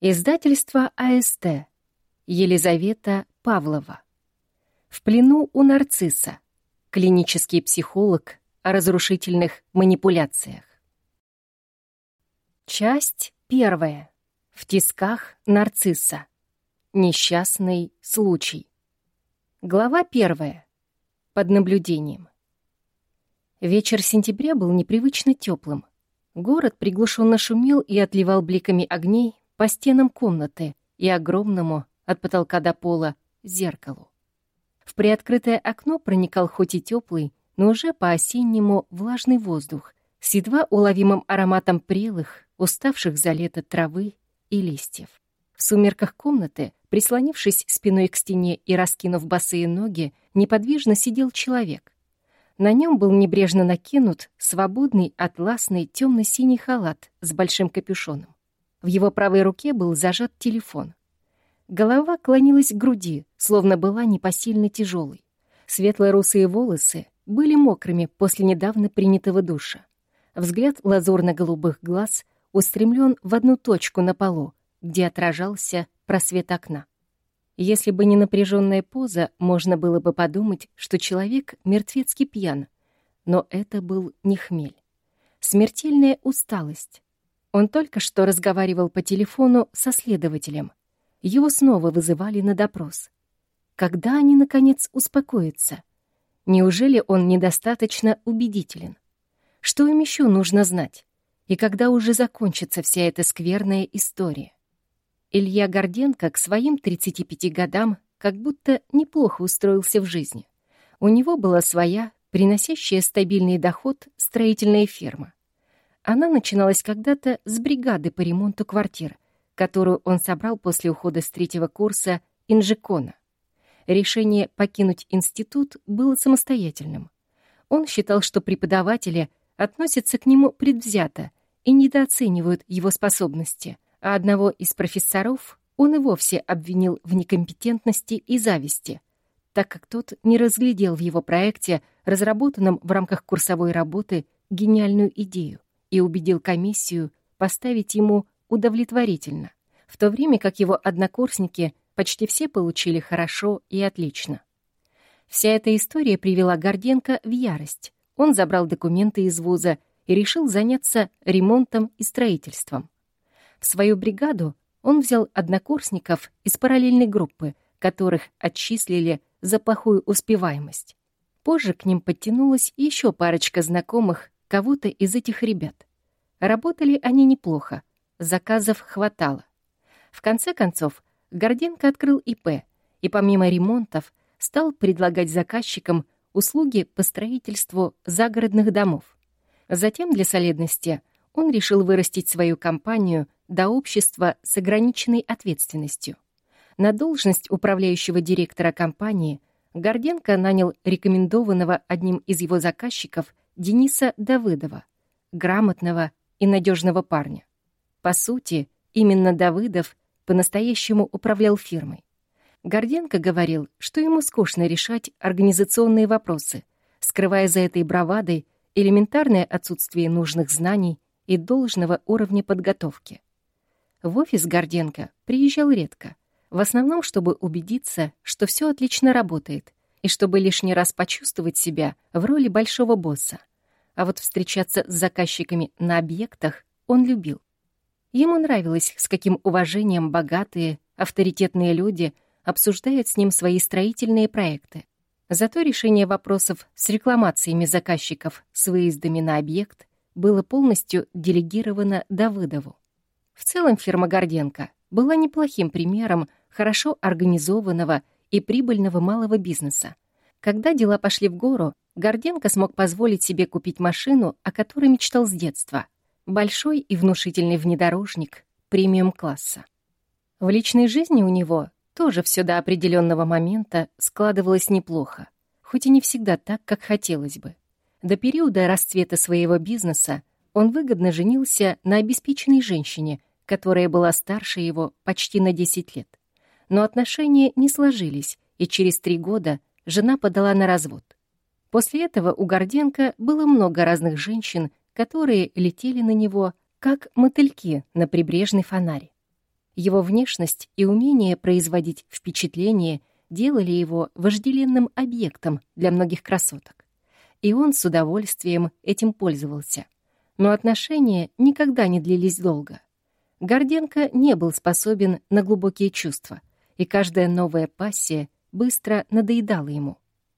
Издательство АСТ. Елизавета Павлова. В плену у нарцисса. Клинический психолог о разрушительных манипуляциях. Часть 1. В тисках нарцисса. Несчастный случай. Глава 1. Под наблюдением. Вечер сентября был непривычно теплым. Город приглушенно шумел и отливал бликами огней по стенам комнаты и огромному, от потолка до пола, зеркалу. В приоткрытое окно проникал хоть и теплый, но уже по-осеннему влажный воздух с едва уловимым ароматом прелых, уставших за лето травы и листьев. В сумерках комнаты, прислонившись спиной к стене и раскинув босые ноги, неподвижно сидел человек. На нем был небрежно накинут свободный атласный темно-синий халат с большим капюшоном. В его правой руке был зажат телефон. Голова клонилась к груди, словно была непосильно тяжелой. Светло-русые волосы были мокрыми после недавно принятого душа. Взгляд лазурно-голубых глаз устремлен в одну точку на полу, где отражался просвет окна. Если бы не напряженная поза, можно было бы подумать, что человек мертвецки пьян. Но это был не хмель. Смертельная усталость. Он только что разговаривал по телефону со следователем. Его снова вызывали на допрос. Когда они, наконец, успокоятся? Неужели он недостаточно убедителен? Что им еще нужно знать? И когда уже закончится вся эта скверная история? Илья Горденко к своим 35 годам как будто неплохо устроился в жизни. У него была своя, приносящая стабильный доход, строительная фирма. Она начиналась когда-то с бригады по ремонту квартир, которую он собрал после ухода с 3-го курса инжекона. Решение покинуть институт было самостоятельным. Он считал, что преподаватели относятся к нему предвзято и недооценивают его способности, а одного из профессоров он и вовсе обвинил в некомпетентности и зависти, так как тот не разглядел в его проекте, разработанном в рамках курсовой работы, гениальную идею и убедил комиссию поставить ему удовлетворительно, в то время как его однокурсники почти все получили хорошо и отлично. Вся эта история привела Горденко в ярость. Он забрал документы из вуза и решил заняться ремонтом и строительством. В свою бригаду он взял однокурсников из параллельной группы, которых отчислили за плохую успеваемость. Позже к ним подтянулась еще парочка знакомых кого-то из этих ребят. Работали они неплохо, заказов хватало. В конце концов, Горденко открыл ИП и помимо ремонтов стал предлагать заказчикам услуги по строительству загородных домов. Затем для солидности он решил вырастить свою компанию до общества с ограниченной ответственностью. На должность управляющего директора компании Горденко нанял рекомендованного одним из его заказчиков Дениса Давыдова, грамотного и надежного парня. По сути, именно Давыдов по-настоящему управлял фирмой. Горденко говорил, что ему скучно решать организационные вопросы, скрывая за этой бравадой элементарное отсутствие нужных знаний и должного уровня подготовки. В офис Горденко приезжал редко, в основном, чтобы убедиться, что все отлично работает, и чтобы лишний раз почувствовать себя в роли большого босса. А вот встречаться с заказчиками на объектах он любил. Ему нравилось, с каким уважением богатые, авторитетные люди обсуждают с ним свои строительные проекты. Зато решение вопросов с рекламациями заказчиков с выездами на объект было полностью делегировано Давыдову. В целом фирма Горденко была неплохим примером хорошо организованного и прибыльного малого бизнеса. Когда дела пошли в гору, Горденко смог позволить себе купить машину, о которой мечтал с детства. Большой и внушительный внедорожник премиум-класса. В личной жизни у него тоже все до определенного момента складывалось неплохо, хоть и не всегда так, как хотелось бы. До периода расцвета своего бизнеса он выгодно женился на обеспеченной женщине, которая была старше его почти на 10 лет. Но отношения не сложились, и через 3 года жена подала на развод. После этого у Горденко было много разных женщин, которые летели на него, как мотыльки на прибрежный фонарь. Его внешность и умение производить впечатление делали его вожделенным объектом для многих красоток. И он с удовольствием этим пользовался. Но отношения никогда не длились долго. Горденко не был способен на глубокие чувства, и каждая новая пассия быстро надоедала ему.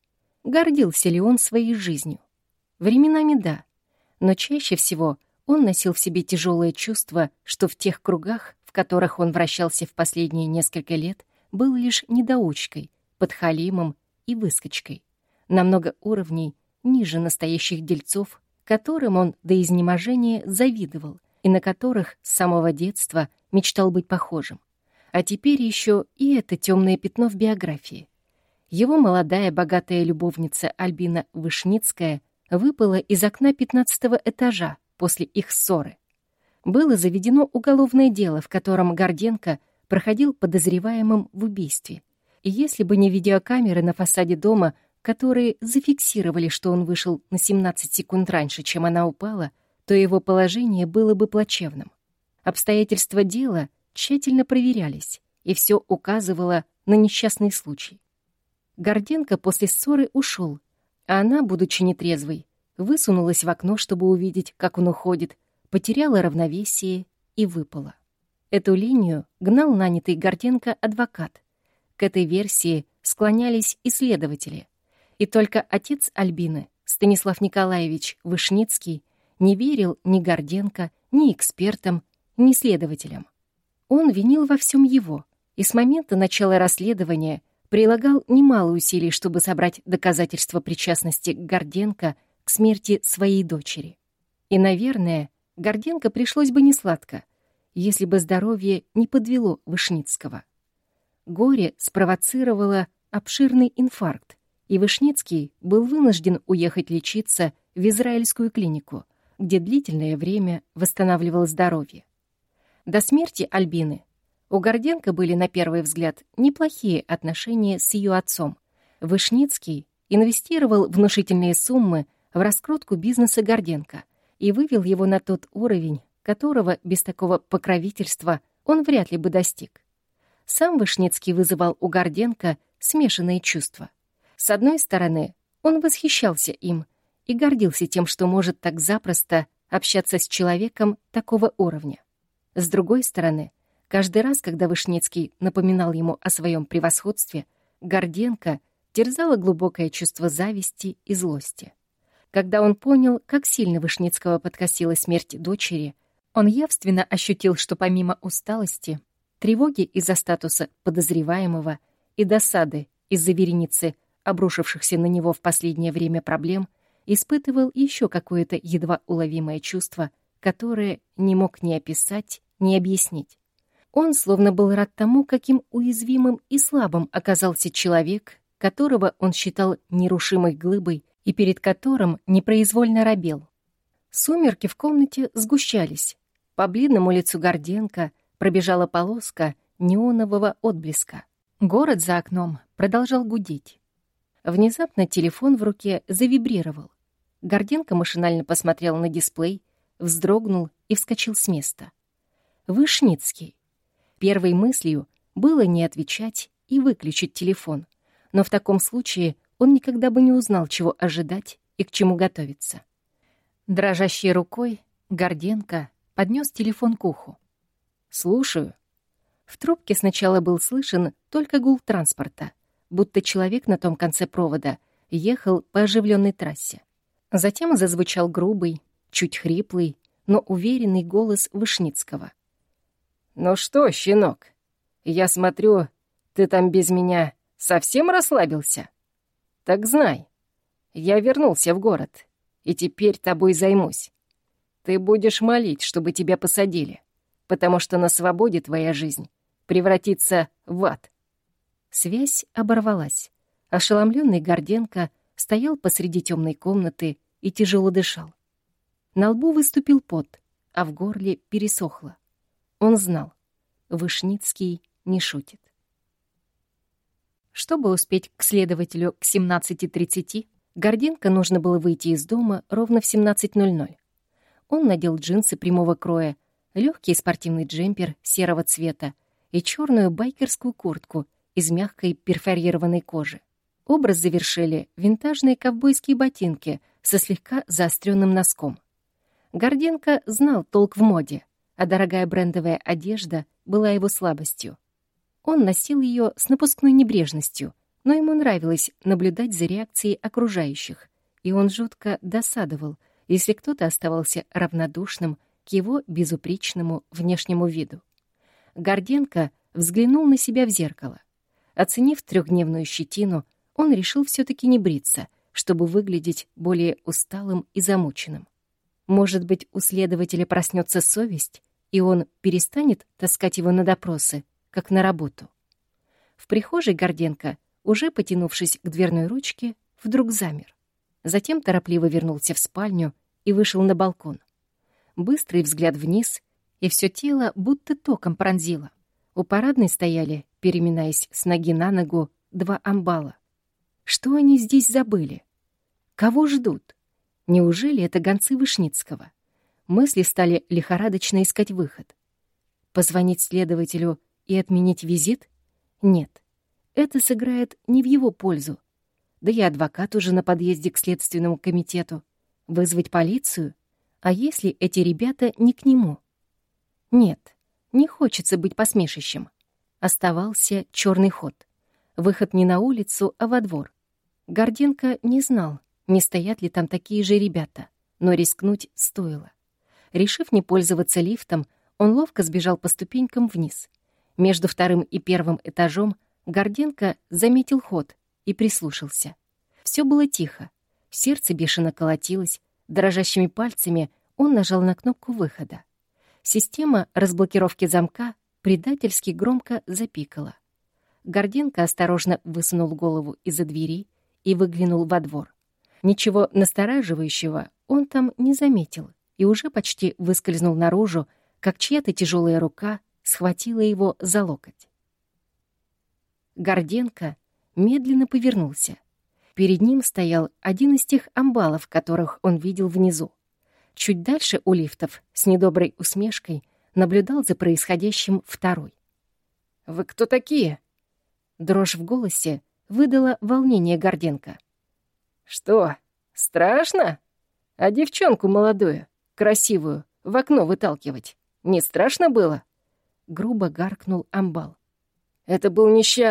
Гордился ли он своей жизнью? Временами да, но чаще всего он носил в себе тяжелое чувство, что в тех кругах, в которых он вращался в последние несколько лет, был лишь недоучкой, подхалимом и выскочкой, на много уровней ниже настоящих дельцов, которым он до изнеможения завидовал и на которых с самого детства мечтал быть похожим. А теперь еще и это темное пятно в биографии. Его молодая богатая любовница Альбина Вышницкая выпала из окна 15-го этажа после их ссоры. Было заведено уголовное дело, в котором Горденко проходил подозреваемым в убийстве. И если бы не видеокамеры на фасаде дома, которые зафиксировали, что он вышел на 17 секунд раньше, чем она упала, то его положение было бы плачевным. Обстоятельства дела тщательно проверялись, и все указывало на несчастный случай. Горденко после ссоры ушел, а она, будучи нетрезвой, высунулась в окно, чтобы увидеть, как он уходит, потеряла равновесие и выпала. Эту линию гнал нанятый Горденко адвокат. К этой версии склонялись исследователи. И только отец Альбины, Станислав Николаевич Вышницкий, не верил ни Горденко, ни экспертам, ни следователям. Он винил во всем его, и с момента начала расследования прилагал немало усилий, чтобы собрать доказательства причастности Горденко к смерти своей дочери. И, наверное, Горденко пришлось бы несладко, если бы здоровье не подвело Вышницкого. Горе спровоцировало обширный инфаркт, и Вышницкий был вынужден уехать лечиться в израильскую клинику, где длительное время восстанавливал здоровье. До смерти Альбины у Горденко были, на первый взгляд, неплохие отношения с ее отцом. Вышницкий инвестировал внушительные суммы в раскрутку бизнеса Горденко и вывел его на тот уровень, которого без такого покровительства он вряд ли бы достиг. Сам Вышницкий вызывал у Горденко смешанные чувства. С одной стороны, он восхищался им и гордился тем, что может так запросто общаться с человеком такого уровня. С другой стороны, каждый раз, когда Вышницкий напоминал ему о своем превосходстве, Горденко терзало глубокое чувство зависти и злости. Когда он понял, как сильно Вышницкого подкосила смерть дочери, он явственно ощутил, что помимо усталости, тревоги из-за статуса подозреваемого и досады из-за вереницы обрушившихся на него в последнее время проблем, испытывал еще какое-то едва уловимое чувство, которое не мог ни описать, ни объяснить. Он словно был рад тому, каким уязвимым и слабым оказался человек, которого он считал нерушимой глыбой и перед которым непроизвольно робел. Сумерки в комнате сгущались. По бледному лицу Горденко пробежала полоска неонового отблеска. Город за окном продолжал гудеть. Внезапно телефон в руке завибрировал. Горденко машинально посмотрел на дисплей, вздрогнул и вскочил с места. Вышницкий. Первой мыслью было не отвечать и выключить телефон, но в таком случае он никогда бы не узнал, чего ожидать и к чему готовиться. Дрожащей рукой Горденко поднес телефон к уху. «Слушаю». В трубке сначала был слышен только гул транспорта, будто человек на том конце провода ехал по оживленной трассе. Затем зазвучал грубый, чуть хриплый, но уверенный голос Вышницкого. «Ну что, щенок, я смотрю, ты там без меня совсем расслабился? Так знай, я вернулся в город, и теперь тобой займусь. Ты будешь молить, чтобы тебя посадили, потому что на свободе твоя жизнь превратится в ад». Связь оборвалась. Ошеломленный Горденко стоял посреди темной комнаты и тяжело дышал. На лбу выступил пот, а в горле пересохло. Он знал, Вышницкий не шутит. Чтобы успеть к следователю к 17:30, Горденко нужно было выйти из дома ровно в 17:00. Он надел джинсы прямого кроя, легкий спортивный джемпер серого цвета и черную байкерскую куртку из мягкой перфорированной кожи. Образ завершили винтажные ковбойские ботинки со слегка заостренным носком. Горденко знал толк в моде, а дорогая брендовая одежда была его слабостью. Он носил ее с напускной небрежностью, но ему нравилось наблюдать за реакцией окружающих, и он жутко досадовал, если кто-то оставался равнодушным к его безупречному внешнему виду. Горденко взглянул на себя в зеркало. Оценив 3-дневную щетину, он решил все-таки не бриться, чтобы выглядеть более усталым и замученным. Может быть, у следователя проснется совесть, и он перестанет таскать его на допросы, как на работу. В прихожей Горденко, уже потянувшись к дверной ручке, вдруг замер. Затем торопливо вернулся в спальню и вышел на балкон. Быстрый взгляд вниз, и все тело будто током пронзило. У парадной стояли, переминаясь с ноги на ногу, 2 амбала. Что они здесь забыли? Кого ждут? Неужели это гонцы Вышницкого? Мысли стали лихорадочно искать выход. Позвонить следователю и отменить визит? Нет, это сыграет не в его пользу. Да и адвокат уже на подъезде к Следственному комитету. Вызвать полицию? А если эти ребята не к нему? Нет, не хочется быть посмешищем. Оставался черный ход. Выход не на улицу, а во двор. Горденко не знал, не стоят ли там такие же ребята, но рискнуть стоило. Решив не пользоваться лифтом, он ловко сбежал по ступенькам вниз. Между 2-м и 1-м этажом Горденко заметил ход и прислушался. Все было тихо. Сердце бешено колотилось. Дрожащими пальцами он нажал на кнопку выхода. Система разблокировки замка предательски громко запикала. Горденко осторожно высунул голову из-за двери и выглянул во двор. Ничего настораживающего он там не заметил и уже почти выскользнул наружу, как чья-то тяжелая рука схватила его за локоть. Горденко медленно повернулся. Перед ним стоял один из тех амбалов, которых он видел внизу. Чуть дальше у лифтов с недоброй усмешкой наблюдал за происходящим второй. «Вы кто такие?» Дрожь в голосе выдала волнение Горденко. «Что, страшно? А девчонку молодую, красивую, в окно выталкивать не страшно было?» Грубо гаркнул амбал. «Это был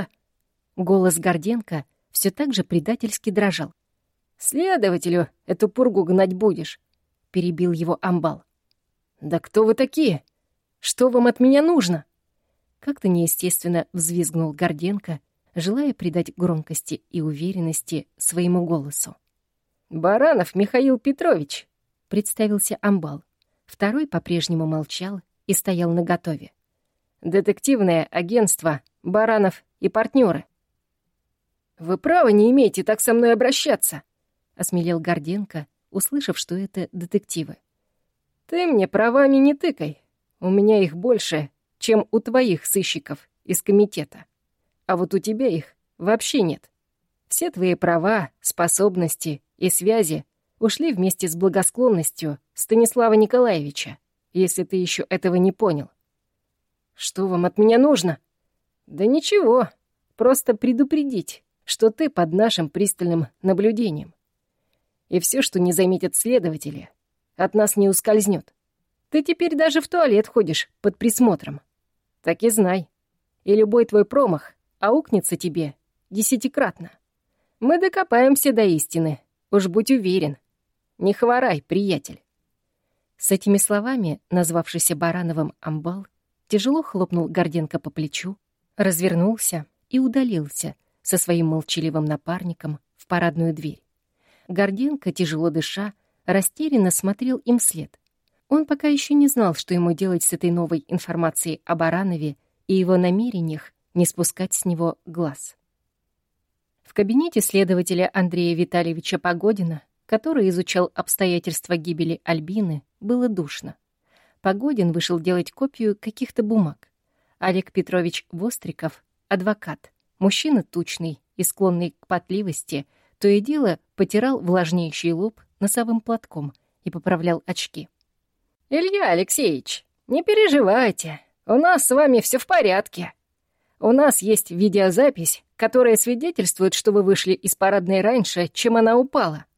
Голос Горденко все так же предательски дрожал. «Следователю эту пургу гнать будешь», — перебил его амбал. «Да кто вы такие? Что вам от меня нужно?» Как-то неестественно взвизгнул Горденко, желая придать громкости и уверенности своему голосу. «Баранов Михаил Петрович», — представился амбал. Второй по-прежнему молчал и стоял наготове. «Детективное агентство «Баранов и партнеры». «Вы права не имеете так со мной обращаться», — осмелел Горденко, услышав, что это детективы. «Ты мне правами не тыкай. У меня их больше, чем у твоих сыщиков из комитета. А вот у тебя их вообще нет. Все твои права, способности и связи ушли вместе с благосклонностью Станислава Николаевича, если ты еще этого не понял. Что вам от меня нужно? Да ничего, просто предупредить, что ты под нашим пристальным наблюдением. И все, что не заметят следователи, от нас не ускользнет. Ты теперь даже в туалет ходишь под присмотром. Так и знай. И любой твой промах аукнется тебе 10-кратно. Мы докопаемся до истины, уж будь уверен. Не хворай, приятель». С этими словами назвавшийся Барановым амбал тяжело хлопнул Горденко по плечу, развернулся и удалился со своим молчаливым напарником в парадную дверь. Горденко, тяжело дыша, растерянно смотрел им вслед. Он пока еще не знал, что ему делать с этой новой информацией о Баранове и его намерениях не спускать с него глаз. В кабинете следователя Андрея Витальевича Погодина, который изучал обстоятельства гибели Альбины, было душно. Погодин вышел делать копию каких-то бумаг. Олег Петрович Востриков, адвокат, мужчина тучный и склонный к потливости, то и дело потирал влажнеющий лоб носовым платком и поправлял очки. «Илья Алексеевич, не переживайте, У нас с вами все в порядке. У нас есть видеозапись, которая свидетельствует, что вы вышли из парадной раньше, чем она упала.